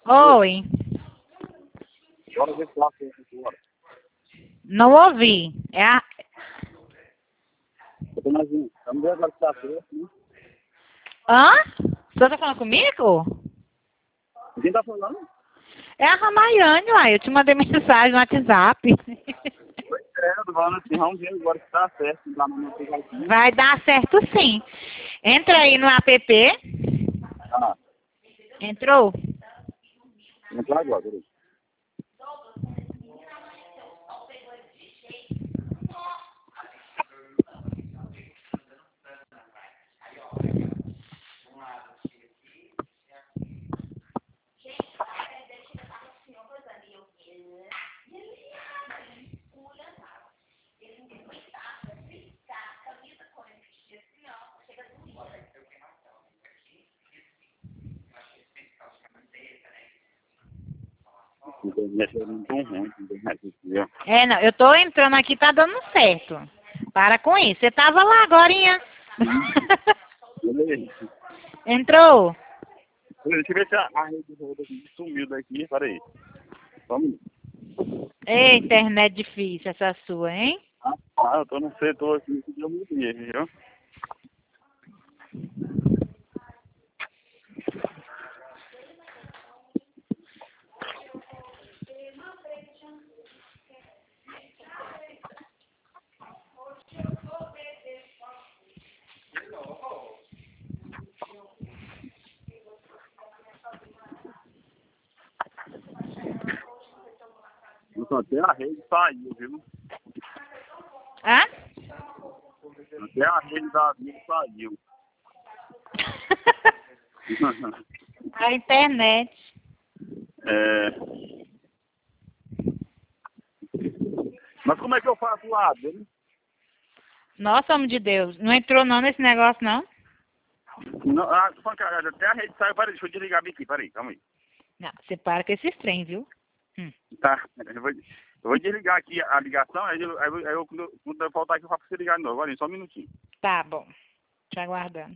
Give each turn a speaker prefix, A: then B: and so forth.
A: Oi,
B: Bora ver se lá tem agora.
A: não ouvi. É a...
B: Eu tô imaginando. Vamos ver agora se tá certo, né?
A: Hã? Você tá falando comigo?
B: Quem tá falando?
A: É a Ramayane, uai. Eu te mandei mensagem no WhatsApp.
B: Eu tô falando assim, vamos ver agora se tá certo. Lá no meu aplicativo.
A: Vai dar certo sim. Entra aí no app.
B: Ah,
A: Entrou?
B: vou entrar agora, peraí. A internet é muito ruim, a internet aqui, ó.
A: É, não. Eu tô entrando aqui, tá dando certo. Para com isso. Você tava lá agorinha.
B: Peraí.
A: Entrou?
B: Deixa eu ver se a rede roda aqui sumiu daqui, peraí. Vamos.
A: Ei, internet difícil essa sua, hein?
B: Eu tô no setor aqui que deu muito erro, viu? Até a rede saiu, viu?
A: Hã?
B: Até a rede da vida saiu.
A: A internet.
B: É... Mas como é que eu faço lá, hein?
A: Nossa, homem de Deus. Não entrou não nesse negócio, não?
B: Não, até a rede saiu. Peraí, deixa eu desligar aqui. Peraí, calma aí.
A: Não, você para com esses trem, viu?
B: Tá, eu vou desligar aqui a ligação, quando eu voltar aqui eu faço pra você ligar de novo. Agora, só um minutinho.
A: Tá bom. Te aguardando.